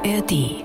ARD.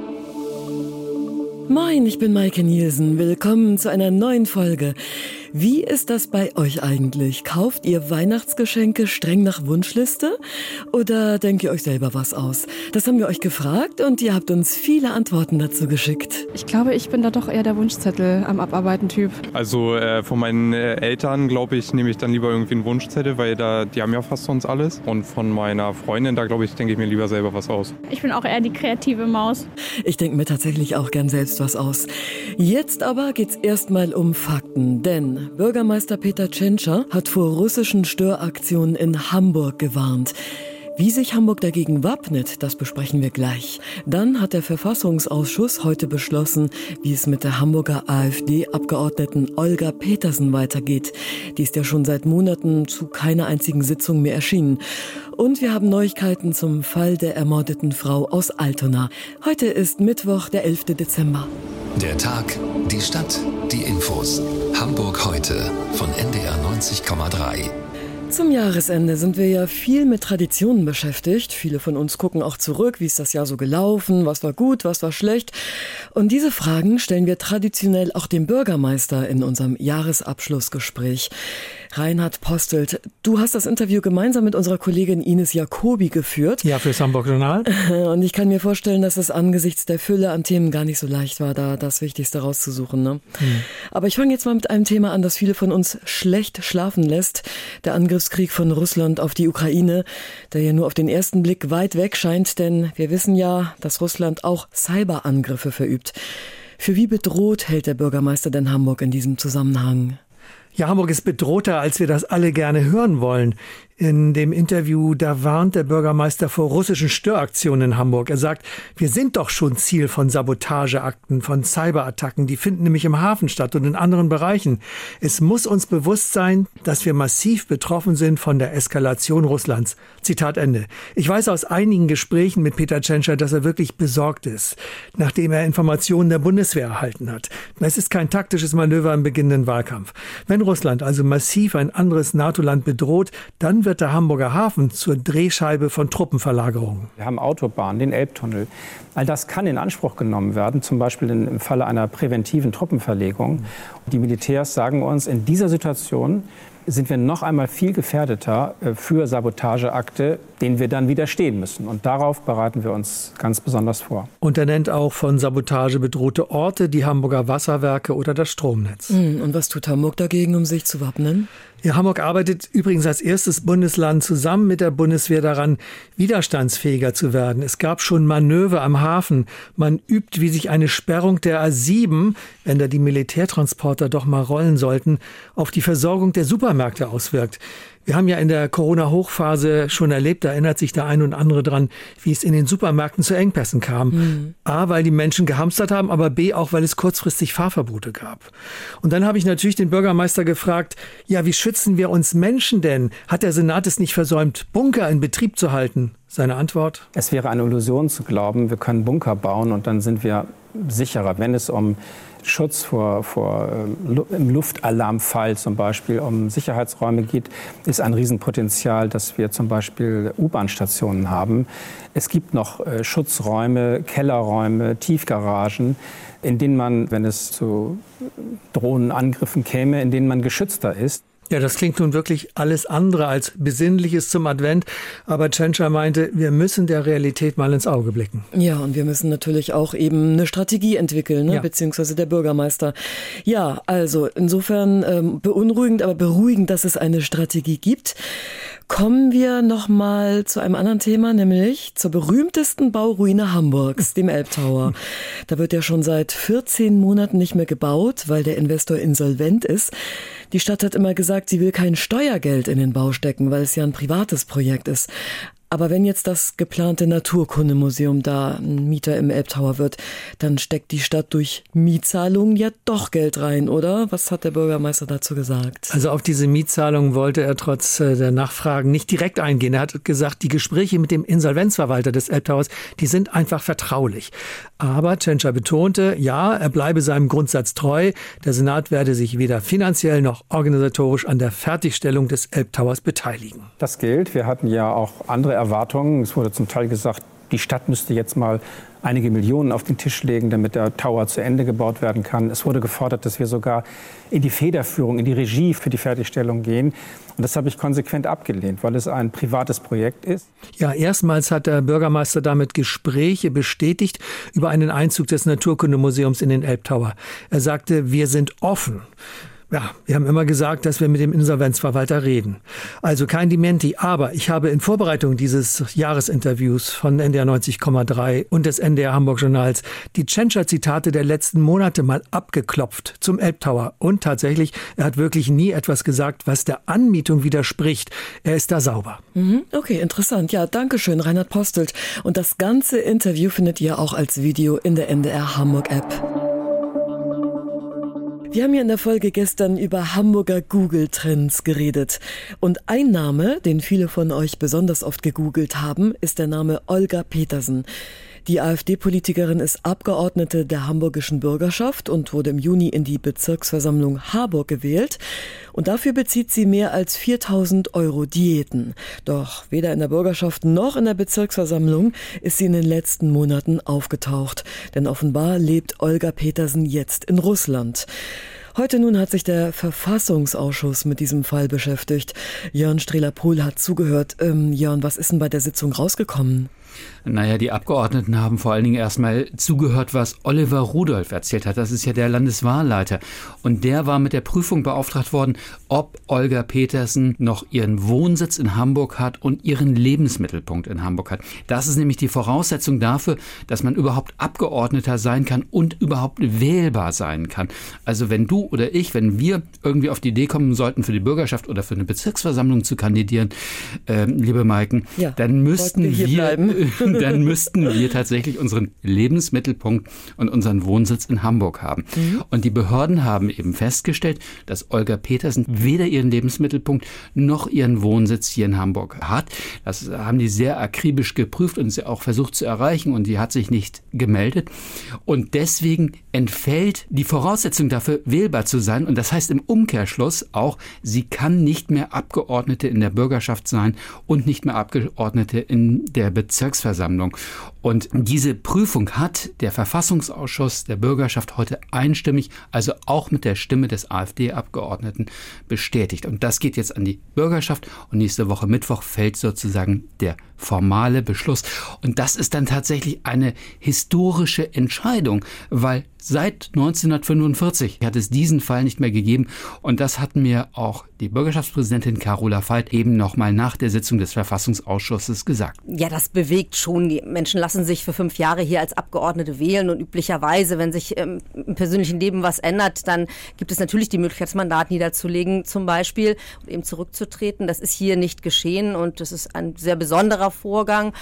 Moin, ich bin Maike Nielsen. Willkommen zu einer neuen Folge. Wie ist das bei euch eigentlich? Kauft ihr Weihnachtsgeschenke streng nach Wunschliste oder denkt ihr euch selber was aus? Das haben wir euch gefragt und ihr habt uns viele Antworten dazu geschickt. Ich glaube, ich bin da doch eher der Wunschzettel am Abarbeiten-Typ. Also von meinen Eltern, glaube ich, nehme ich dann lieber irgendwie einen Wunschzettel, weil die haben ja fast sonst alles. Und von meiner Freundin, da glaube ich, denke ich mir lieber selber was aus. Ich bin auch eher die kreative Maus. Ich denke mir tatsächlich auch gern selbst was aus. Jetzt aber geht's erstmal um Fakten, denn Bürgermeister Peter Tschentscher hat vor russischen Störaktionen in Hamburg gewarnt. Wie sich Hamburg dagegen wappnet, das besprechen wir gleich. Dann hat der Verfassungsausschuss heute beschlossen, wie es mit der Hamburger AfD-Abgeordneten Olga Petersen weitergeht. Die ist ja schon seit Monaten zu keiner einzigen Sitzung mehr erschienen. Und wir haben Neuigkeiten zum Fall der ermordeten Frau aus Altona. Heute ist Mittwoch, der 11. Dezember. Der Tag, die Stadt, die Infos. Hamburg heute von NDR 90,3. Zum Jahresende sind wir ja viel mit Traditionen beschäftigt. Viele von uns gucken auch zurück, wie ist das Jahr so gelaufen, was war gut, was war schlecht. Und diese Fragen stellen wir traditionell auch dem Bürgermeister in unserem Jahresabschlussgespräch. Reinhard Postelt, du hast das Interview gemeinsam mit unserer Kollegin Ines Jacobi geführt. Ja, fürs Hamburg-Journal. Und ich kann mir vorstellen, dass es angesichts der Fülle an Themen gar nicht so leicht war, da das Wichtigste rauszusuchen. Ne? Aber ich fange jetzt mal mit einem Thema an, das viele von uns schlecht schlafen lässt. Der Angriffskrieg von Russland auf die Ukraine, der ja nur auf den ersten Blick weit weg scheint, denn wir wissen ja, dass Russland auch Cyberangriffe verübt. Für wie bedroht hält der Bürgermeister denn Hamburg in diesem Zusammenhang? Ja, Hamburg ist bedrohter, als wir das alle gerne hören wollen. In dem Interview, da warnt der Bürgermeister vor russischen Störaktionen in Hamburg. Er sagt, wir sind doch schon Ziel von Sabotageakten, von Cyberattacken. Die finden nämlich im Hafen statt und in anderen Bereichen. Es muss uns bewusst sein, dass wir massiv betroffen sind von der Eskalation Russlands. Zitat Ende. Ich weiß aus einigen Gesprächen mit Peter Tschentscher, dass er wirklich besorgt ist, nachdem er Informationen der Bundeswehr erhalten hat. Es ist kein taktisches Manöver im beginnenden Wahlkampf. Wenn Russland also massiv ein anderes NATO-Land bedroht, dann wird der Hamburger Hafen zur Drehscheibe von Truppenverlagerungen. Wir haben Autobahnen, den Elbtunnel. All das kann in Anspruch genommen werden, zum Beispiel im Falle einer präventiven Truppenverlegung. Die Militärs sagen uns, in dieser Situation sind wir noch einmal viel gefährdeter für Sabotageakte, denen wir dann widerstehen müssen. Und darauf bereiten wir uns ganz besonders vor. Und er nennt auch von Sabotage bedrohte Orte, die Hamburger Wasserwerke oder das Stromnetz. Und was tut Hamburg dagegen, um sich zu wappnen? Ja, Hamburg arbeitet übrigens als erstes Bundesland zusammen mit der Bundeswehr daran, widerstandsfähiger zu werden. Es gab schon Manöver am Hafen. Man übt, wie sich eine Sperrung der A7, wenn da die Militärtransporter doch mal rollen sollten, auf die Versorgung der Supermärkte auswirkt. Wir haben ja in der Corona-Hochphase schon erlebt, da erinnert sich der ein und andere dran, wie es in den Supermärkten zu Engpässen kam. A, weil die Menschen gehamstert haben, aber B, auch weil es kurzfristig Fahrverbote gab. Und dann habe ich natürlich den Bürgermeister gefragt, ja, wie schützen wir uns Menschen denn? Hat der Senat es nicht versäumt, Bunker in Betrieb zu halten? Seine Antwort? Es wäre eine Illusion zu glauben, wir können Bunker bauen und dann sind wir sicherer, wenn es um Schutz im Luftalarmfall zum Beispiel, um Sicherheitsräume geht, ist ein Riesenpotenzial, dass wir zum Beispiel U-Bahn-Stationen haben. Es gibt noch Schutzräume, Kellerräume, Tiefgaragen, in denen man, wenn es zu Drohnenangriffen käme, in denen man geschützter ist. Ja, das klingt nun wirklich alles andere als Besinnliches zum Advent. Aber Tschentscher meinte, wir müssen der Realität mal ins Auge blicken. Ja, und wir müssen natürlich auch eben eine Strategie entwickeln, ne? Ja. Beziehungsweise der Bürgermeister. Ja, also insofern beunruhigend, aber beruhigend, dass es eine Strategie gibt. Kommen wir noch mal zu einem anderen Thema, nämlich zur berühmtesten Bauruine Hamburgs, dem Elbtower. Da wird ja schon seit 14 Monaten nicht mehr gebaut, weil der Investor insolvent ist. Die Stadt hat immer gesagt, sie will kein Steuergeld in den Bau stecken, weil es ja ein privates Projekt ist. Aber wenn jetzt das geplante Naturkundemuseum da ein Mieter im Elbtower wird, dann steckt die Stadt durch Mietzahlungen ja doch Geld rein, oder? Was hat der Bürgermeister dazu gesagt? Also auf diese Mietzahlungen wollte er trotz der Nachfragen nicht direkt eingehen. Er hat gesagt, die Gespräche mit dem Insolvenzverwalter des Elbtowers, die sind einfach vertraulich. Aber Tschentscher betonte, ja, er bleibe seinem Grundsatz treu. Der Senat werde sich weder finanziell noch organisatorisch an der Fertigstellung des Elbtowers beteiligen. Das gilt. Wir hatten ja auch andere Erwartungen. Es wurde zum Teil gesagt, die Stadt müsste jetzt mal einige Millionen auf den Tisch legen, damit der Tower zu Ende gebaut werden kann. Es wurde gefordert, dass wir sogar in die Federführung, in die Regie für die Fertigstellung gehen. Und das habe ich konsequent abgelehnt, weil es ein privates Projekt ist. Ja, erstmals hat der Bürgermeister damit Gespräche bestätigt über einen Einzug des Naturkundemuseums in den Elbtower. Er sagte, wir sind offen. Ja, wir haben immer gesagt, dass wir mit dem Insolvenzverwalter reden. Also kein Dementi, aber ich habe in Vorbereitung dieses Jahresinterviews von NDR 90,3 und des NDR Hamburg Journals die Tschentscher-Zitate der letzten Monate mal abgeklopft zum Elbtower. Und tatsächlich, er hat wirklich nie etwas gesagt, was der Anmietung widerspricht. Er ist da sauber. Okay, interessant. Ja, danke schön, Reinhard Postelt. Und das ganze Interview findet ihr auch als Video in der NDR Hamburg App. Wir haben ja in der Folge gestern über Hamburger Google-Trends geredet. Und ein Name, den viele von euch besonders oft gegoogelt haben, ist der Name Olga Petersen. Die AfD-Politikerin ist Abgeordnete der hamburgischen Bürgerschaft und wurde im Juni in die Bezirksversammlung Harburg gewählt. Und dafür bezieht sie mehr als 4.000 € Diäten. Doch weder in der Bürgerschaft noch in der Bezirksversammlung ist sie in den letzten Monaten aufgetaucht. Denn offenbar lebt Olga Petersen jetzt in Russland. Heute nun hat sich der Verfassungsausschuss mit diesem Fall beschäftigt. Jörn Strehler-Pohl hat zugehört. Jörn, was ist denn bei der Sitzung rausgekommen? Naja, die Abgeordneten haben vor allen Dingen erstmal zugehört, was Oliver Rudolph erzählt hat. Das ist ja der Landeswahlleiter. Und der war mit der Prüfung beauftragt worden, ob Olga Petersen noch ihren Wohnsitz in Hamburg hat und ihren Lebensmittelpunkt in Hamburg hat. Das ist nämlich die Voraussetzung dafür, dass man überhaupt Abgeordneter sein kann und überhaupt wählbar sein kann. Also wenn du oder ich, wenn wir irgendwie auf die Idee kommen sollten, für die Bürgerschaft oder für eine Bezirksversammlung zu kandidieren, liebe Maiken, ja, dann müssten wir tatsächlich unseren Lebensmittelpunkt und unseren Wohnsitz in Hamburg haben. Und die Behörden haben eben festgestellt, dass Olga Petersen weder ihren Lebensmittelpunkt noch ihren Wohnsitz hier in Hamburg hat. Das haben die sehr akribisch geprüft und sie auch versucht zu erreichen und die hat sich nicht gemeldet. Und deswegen entfällt die Voraussetzung dafür, wählbar zu sein. Und das heißt im Umkehrschluss auch, sie kann nicht mehr Abgeordnete in der Bürgerschaft sein und nicht mehr Abgeordnete in der Bezirksversammlung. Und diese Prüfung hat der Verfassungsausschuss der Bürgerschaft heute einstimmig, also auch mit der Stimme des AfD-Abgeordneten, bestätigt. Und das geht jetzt an die Bürgerschaft und nächste Woche Mittwoch fällt sozusagen der formale Beschluss. Und das ist dann tatsächlich eine historische Entscheidung, weil seit 1945 hat es diesen Fall nicht mehr gegeben. Und das hat mir auch die Bürgerschaftspräsidentin Carola Veit eben nochmal nach der Sitzung des Verfassungsausschusses gesagt. Ja, das bewegt schon. Die Menschen lassen sich für 5 Jahre hier als Abgeordnete wählen. Und üblicherweise, wenn sich im persönlichen Leben was ändert, dann gibt es natürlich die Möglichkeit, das Mandat niederzulegen zum Beispiel und eben zurückzutreten. Das ist hier nicht geschehen und das ist ein sehr besonderer Vorgang.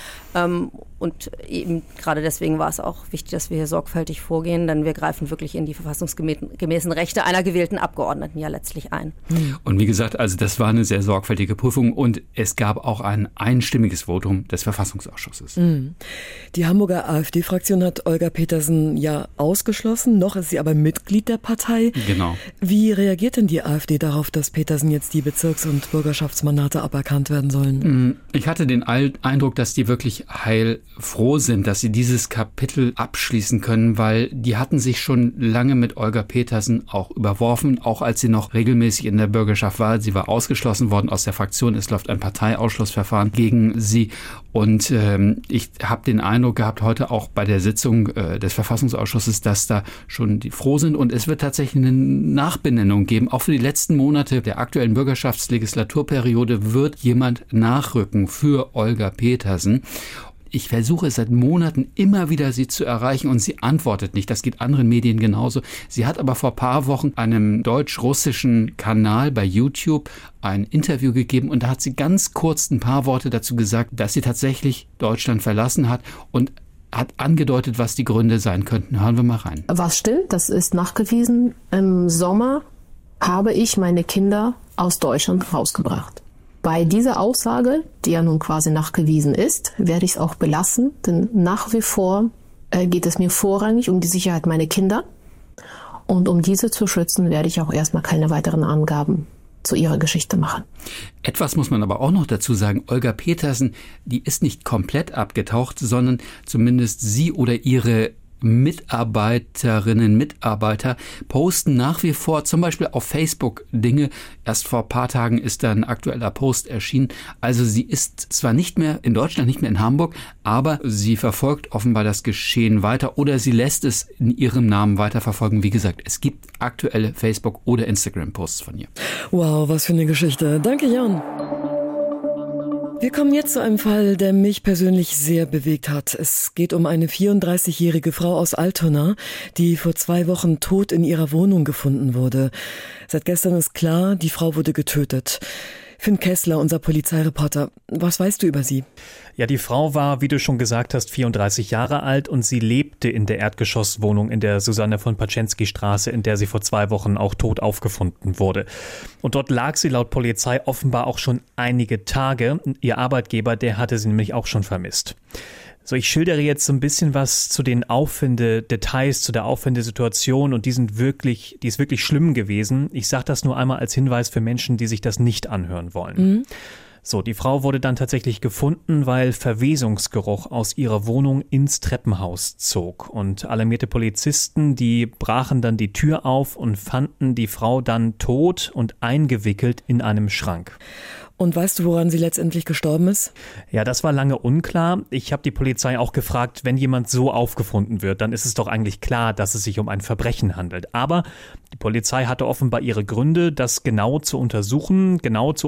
Und eben gerade deswegen war es auch wichtig, dass wir hier sorgfältig vorgehen, denn wir greifen wirklich in die verfassungsgemäßen Rechte einer gewählten Abgeordneten ja letztlich ein. Und wie gesagt, also das war eine sehr sorgfältige Prüfung und es gab auch ein einstimmiges Votum des Verfassungsausschusses. Die Hamburger AfD-Fraktion hat Olga Petersen ja ausgeschlossen, noch ist sie aber Mitglied der Partei. Genau. Wie reagiert denn die AfD darauf, dass Petersen jetzt die Bezirks- und Bürgerschaftsmandate aberkannt werden sollen? Ich hatte den Eindruck, dass die wirklich heilfroh sind, dass sie dieses Kapitel abschließen können, weil die hatten sich schon lange mit Olga Petersen auch überworfen, auch als sie noch regelmäßig in der Bürgerschaft war. Sie war ausgeschlossen worden aus der Fraktion. Es läuft ein Parteiausschlussverfahren gegen sie. Und ich habe den Eindruck gehabt, heute auch bei der Sitzung des Verfassungsausschusses, dass da schon die froh sind. Und es wird tatsächlich eine Nachbenennung geben. Auch für die letzten Monate der aktuellen Bürgerschaftslegislaturperiode wird jemand nachrücken für Olga Petersen. Ich versuche seit Monaten immer wieder, sie zu erreichen und sie antwortet nicht. Das geht anderen Medien genauso. Sie hat aber vor ein paar Wochen einem deutsch-russischen Kanal bei YouTube ein Interview gegeben und da hat sie ganz kurz ein paar Worte dazu gesagt, dass sie tatsächlich Deutschland verlassen hat und hat angedeutet, was die Gründe sein könnten. Hören wir mal rein. Was stimmt, das ist nachgewiesen. Im Sommer habe ich meine Kinder aus Deutschland rausgebracht. Bei dieser Aussage, die ja nun quasi nachgewiesen ist, werde ich es auch belassen, denn nach wie vor geht es mir vorrangig um die Sicherheit meiner Kinder und um diese zu schützen, werde ich auch erstmal keine weiteren Angaben zu ihrer Geschichte machen. Etwas muss man aber auch noch dazu sagen. Olga Petersen, die ist nicht komplett abgetaucht, sondern zumindest sie oder ihre Mitarbeiterinnen, Mitarbeiter posten nach wie vor zum Beispiel auf Facebook Dinge. Erst vor ein paar Tagen ist da ein aktueller Post erschienen. Also sie ist zwar nicht mehr in Deutschland, nicht mehr in Hamburg, aber sie verfolgt offenbar das Geschehen weiter oder sie lässt es in ihrem Namen weiterverfolgen. Wie gesagt, es gibt aktuelle Facebook- oder Instagram-Posts von ihr. Wow, was für eine Geschichte. Danke, Jan. Wir kommen jetzt zu einem Fall, der mich persönlich sehr bewegt hat. Es geht um eine 34-jährige Frau aus Altona, die vor 2 Wochen tot in ihrer Wohnung gefunden wurde. Seit gestern ist klar, die Frau wurde getötet. Finn Kessler, unser Polizeireporter, was weißt du über sie? Ja, die Frau war, wie du schon gesagt hast, 34 Jahre alt und sie lebte in der Erdgeschosswohnung in der Susanne von Paczensky-Straße, in der sie vor 2 Wochen auch tot aufgefunden wurde. Und dort lag sie laut Polizei offenbar auch schon einige Tage. Ihr Arbeitgeber, der hatte sie nämlich auch schon vermisst. So, ich schildere jetzt so ein bisschen was zu den Auffindedetails, zu der Auffindesituation und die ist wirklich schlimm gewesen. Ich sage das nur einmal als Hinweis für Menschen, die sich das nicht anhören wollen. Mhm. So, die Frau wurde dann tatsächlich gefunden, weil Verwesungsgeruch aus ihrer Wohnung ins Treppenhaus zog. Und alarmierte Polizisten, die brachen dann die Tür auf und fanden die Frau dann tot und eingewickelt in einem Schrank. Und weißt du, woran sie letztendlich gestorben ist? Ja, das war lange unklar. Ich habe die Polizei auch gefragt, wenn jemand so aufgefunden wird, dann ist es doch eigentlich klar, dass es sich um ein Verbrechen handelt. Aber die Polizei hatte offenbar ihre Gründe, das genau zu untersuchen,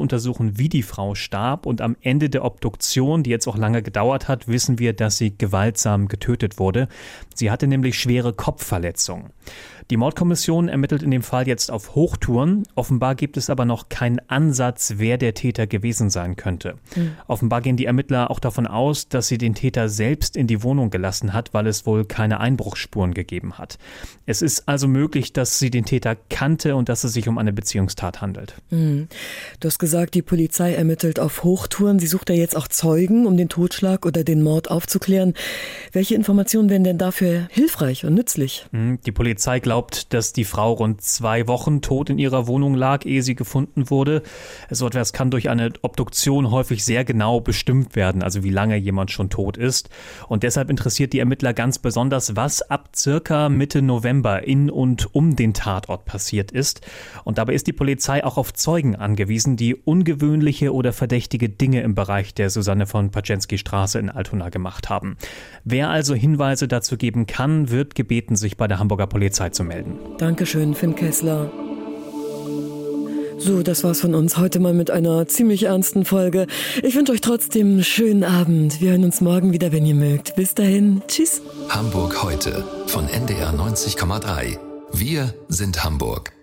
wie die Frau starb. Und am Ende der Obduktion, die jetzt auch lange gedauert hat, wissen wir, dass sie gewaltsam getötet wurde. Sie hatte nämlich schwere Kopfverletzungen. Die Mordkommission ermittelt in dem Fall jetzt auf Hochtouren. Offenbar gibt es aber noch keinen Ansatz, wer der Täter gewesen sein könnte. Offenbar gehen die Ermittler auch davon aus, dass sie den Täter selbst in die Wohnung gelassen hat, weil es wohl keine Einbruchsspuren gegeben hat. Es ist also möglich, dass sie den Täter kannte und dass es sich um eine Beziehungstat handelt. Du hast gesagt, die Polizei ermittelt auf Hochtouren. Sie sucht ja jetzt auch Zeugen, um den Totschlag oder den Mord aufzuklären. Welche Informationen wären denn dafür hilfreich und nützlich? Die Polizei glaubt, dass die Frau rund 2 Wochen tot in ihrer Wohnung lag, ehe sie gefunden wurde. So etwas kann durch eine Obduktion häufig sehr genau bestimmt werden, also wie lange jemand schon tot ist. Und deshalb interessiert die Ermittler ganz besonders, was ab circa Mitte November in und um den Tatort passiert ist. Und dabei ist die Polizei auch auf Zeugen angewiesen, die ungewöhnliche oder verdächtige Dinge im Bereich der Susanne von Paczensky-Straße in Altona gemacht haben. Wer also Hinweise dazu geben kann, wird gebeten, sich bei der Hamburger Polizei zu melden. Dankeschön, Finn Kessler. So, das war's von uns heute mal mit einer ziemlich ernsten Folge. Ich wünsche euch trotzdem einen schönen Abend. Wir hören uns morgen wieder, wenn ihr mögt. Bis dahin, tschüss. Hamburg heute von NDR 90,3. Wir sind Hamburg.